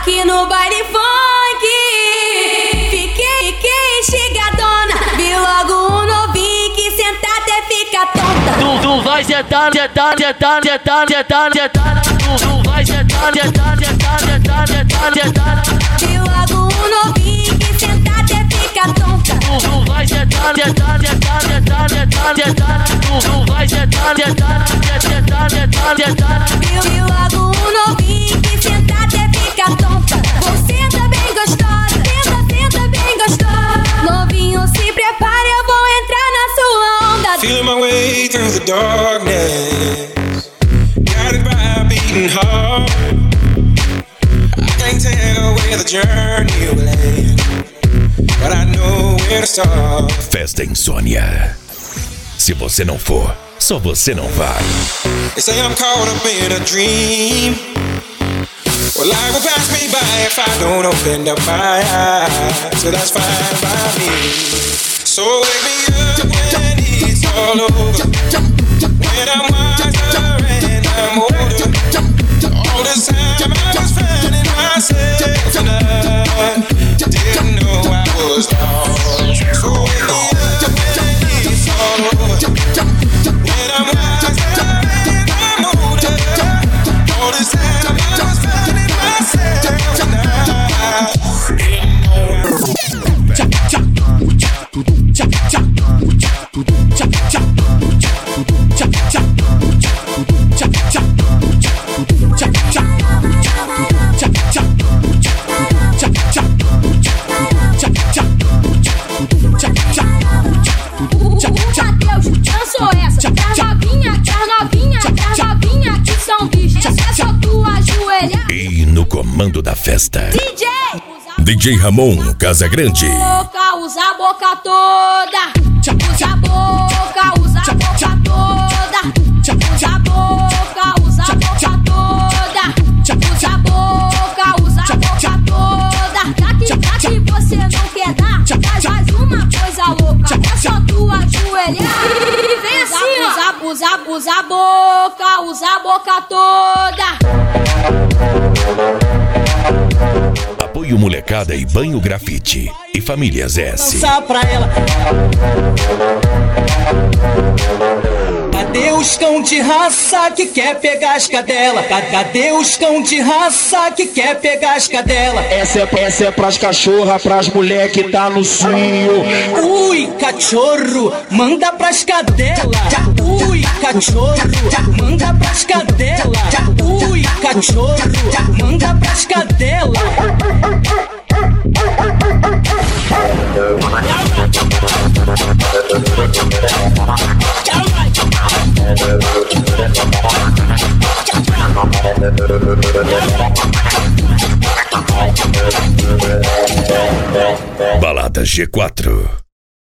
aqui no baile funk. Fiquei instigadona, vi logo um novinho que senta até fica tonta. Tu vai sentar. Tu vai sentar. Vi logo um novinho que senta até fica tonta. Tu vai sentar. Tu vai sentar. Vi logo um novinho que senta até fica tonta. Você tá bem gostosa, senta bem gostosa. Novinho, se prepare, eu vou entrar na sua onda. Feeling my way through the darkness, guided by a beating heart. I can't tell where the journey will end, but I know where to start. Festa Insônia. Se você não for, só você não vai. They say I'm caught up in a dream. Well, life will pass me by if I don't open up my eyes. So that's fine by me. So wake me up when it's all over, when I'm wiser and I'm older. All this time I was finding myself and I didn't know I was lost. So wake me up when it's all over, when I'm wiser and I'm older. All this time I was finding myself and I didn't know I was lost. Deus, eu sou essa. Das novinha que são bichos. É só tu ajoelhar. E no comando da festa, DJ Ramon Casagrande. Usa a boca toda. Usa a boca, usa a boca toda. Usa a boca, usa a boca toda. Usa a boca, usa a boca toda. Já que você não quer dar, faz uma coisa louca. É só tu ajoelhar e vem assim, ó. Usa a boca toda. Apoio Molecada e Banho Grafite e Famílias S. Dançar pra ela. Cadê os cão de raça que quer pegar as cadelas? Cadê os cão de raça que quer pegar as cadelas? Essa é pras cachorra, pras mulher que tá no cio. Ui, cachorro, manda pras cadelas. Ui, cachorro, manda pras cadelas. Ui, cachorro, manda pras cadelas. Balada G4.